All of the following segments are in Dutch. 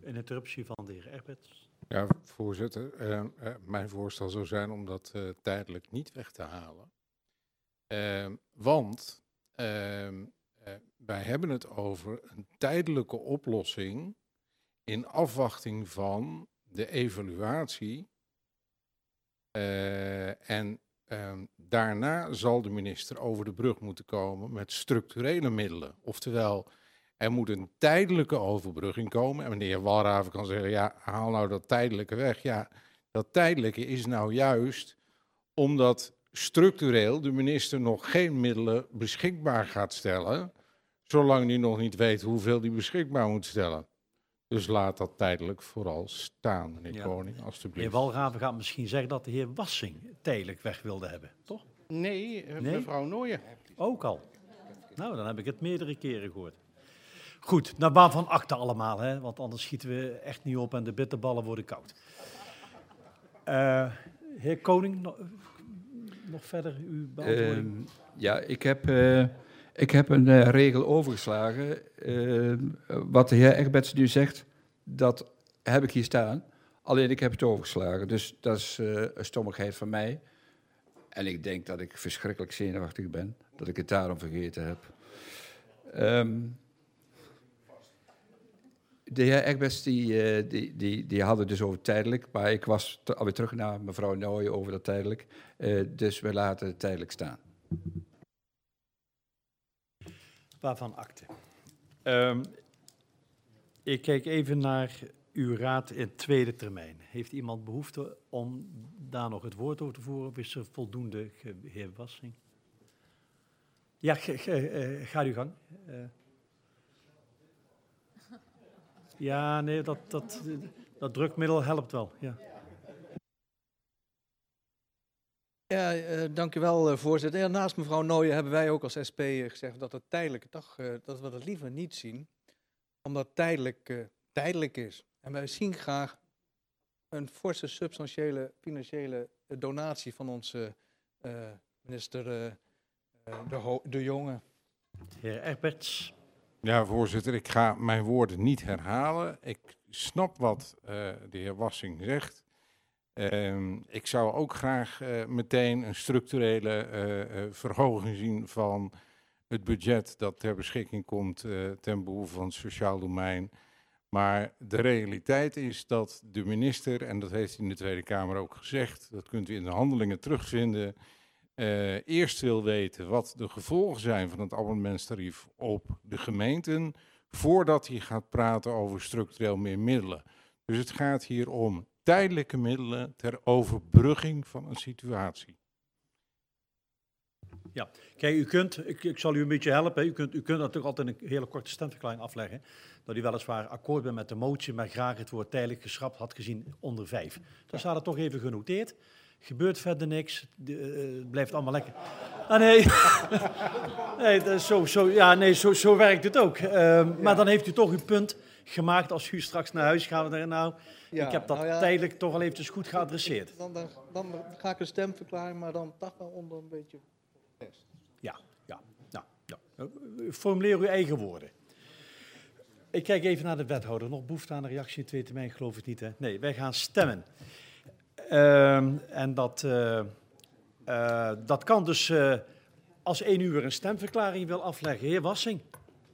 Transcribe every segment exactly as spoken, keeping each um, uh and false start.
een interruptie van de heer Egberts. Ja, voorzitter. Uh, uh, mijn voorstel zou zijn om dat uh, tijdelijk niet weg te halen. Uh, want uh, uh, wij hebben het over een tijdelijke oplossing in afwachting van de evaluatie. Uh, en uh, daarna zal de minister over de brug moeten komen met structurele middelen. Oftewel, er moet een tijdelijke overbrugging komen. En meneer Walraven kan zeggen, ja, haal nou dat tijdelijke weg. Ja, dat tijdelijke is nou juist omdat structureel de minister nog geen middelen beschikbaar gaat stellen, zolang hij nog niet weet hoeveel hij beschikbaar moet stellen. Dus laat dat tijdelijk vooral staan, meneer ja. Koning, alstublieft. Meneer Walraven gaat misschien zeggen dat de heer Wassing tijdelijk weg wilde hebben, toch? Nee, uh, nee? mevrouw Nooyen. Ook al. Nou, dan heb ik het meerdere keren gehoord. Goed, naar baan van akte allemaal, hè? Want anders schieten we echt niet op en de bitterballen worden koud. Uh, heer Koning, nog, nog verder uw beantwoording? Uh, ja, ik heb, uh, ik heb een uh, regel overgeslagen. Uh, wat de heer Egberts nu zegt, dat heb ik hier staan. Alleen ik heb het overgeslagen. Dus dat is uh, een stommigheid van mij. En ik denk dat ik verschrikkelijk zenuwachtig ben. Dat ik het daarom vergeten heb. Um, De heer Egberts die, die, die, die had het dus over tijdelijk, maar ik was te, alweer terug naar mevrouw Nooyen over dat tijdelijk. Uh, dus we laten het tijdelijk staan. Waarvan akte. Um, ik kijk even naar uw raad in tweede termijn. Heeft iemand behoefte om daar nog het woord over te voeren? Of is er voldoende, heer Wassing? Ja, ga, ga, uh, ga uw gang. Uh, Ja, nee, dat, dat, dat drukmiddel helpt wel. Ja, ja uh, dank u wel, uh, voorzitter. Ja, naast mevrouw Nooyen hebben wij ook als S P uh, gezegd dat het tijdelijk toch, uh, dat we dat liever niet zien, omdat het tijdelijk, uh, tijdelijk is. En wij zien graag een forse, substantiële financiële donatie van onze uh, minister uh, uh, de, Ho- de Jonge. Heer Egberts. Ja, voorzitter, ik ga mijn woorden niet herhalen. Ik snap wat uh, de heer Wassing zegt. Uh, ik zou ook graag uh, meteen een structurele uh, uh, verhoging zien van het budget dat ter beschikking komt uh, ten behoeve van het sociaal domein. Maar de realiteit is dat de minister, en dat heeft hij in de Tweede Kamer ook gezegd, dat kunt u in de handelingen terugvinden, Uh, eerst wil weten wat de gevolgen zijn van het abonnementstarief op de gemeenten, voordat hij gaat praten over structureel meer middelen. Dus het gaat hier om tijdelijke middelen ter overbrugging van een situatie. Ja, kijk, u kunt, ik, ik zal u een beetje helpen, u kunt, u kunt natuurlijk altijd een hele korte stemverklaring afleggen, dat u weliswaar akkoord bent met de motie, maar graag het woord tijdelijk geschrapt had gezien onder vijf. Dan staat het toch even genoteerd. Gebeurt verder niks, de, uh, het blijft allemaal lekker. Ah, nee, nee, dat is zo, zo, ja, nee zo, zo werkt het ook. Uh, ja. Maar dan heeft u toch uw punt gemaakt als u straks naar huis gaat. Nou, ja, ik heb dat nou ja, tijdelijk toch al eventjes goed geadresseerd. Dan, dan, dan ga ik een stem verklaren, maar dan toch wel onder een beetje protest. Ja, ja, nou, ja. Formuleer uw eigen woorden. Ik kijk even naar de wethouder. Nog behoefte aan een reactie in twee termijn, geloof ik niet. Hè? Nee, wij gaan stemmen. Uh, en dat, uh, uh, dat kan dus uh, als één uur een stemverklaring wil afleggen. Heer Wassing.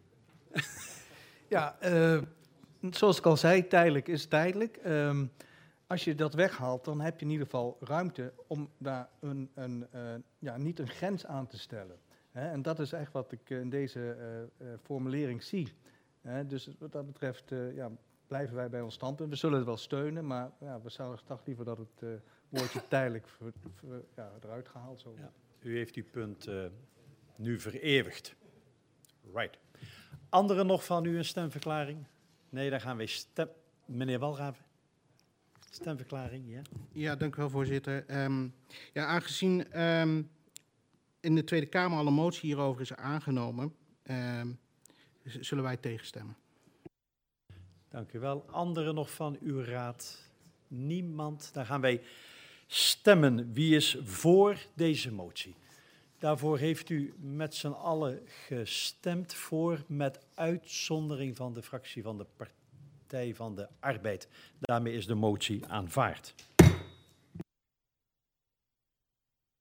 Ja, uh, zoals ik al zei, tijdelijk is tijdelijk. Um, als je dat weghaalt, dan heb je in ieder geval ruimte om daar een, een, uh, ja, niet een grens aan te stellen. Hè? En dat is echt wat ik in deze uh, uh, formulering zie. Hè? Dus wat dat betreft uh, ja, blijven wij bij ons standpunt. We zullen het wel steunen, maar ja, we zouden toch liever dat het uh, woordje tijdelijk ver, ver, ja, eruit gehaald zou worden. Ja, u heeft uw punt uh, nu vereeuwigd. Right. Anderen nog van u een stemverklaring? Nee, dan gaan we stem... Meneer Walraven. Stemverklaring, ja. Ja, dank u wel, voorzitter. Um, ja, aangezien um, in de Tweede Kamer al een motie hierover is aangenomen, um, zullen wij tegenstemmen. Dank u wel. Anderen nog van uw raad? Niemand. Dan gaan wij stemmen. Wie is voor deze motie? Daarvoor heeft u met z'n allen gestemd voor, met uitzondering van de fractie van de Partij van de Arbeid. Daarmee is de motie aanvaard.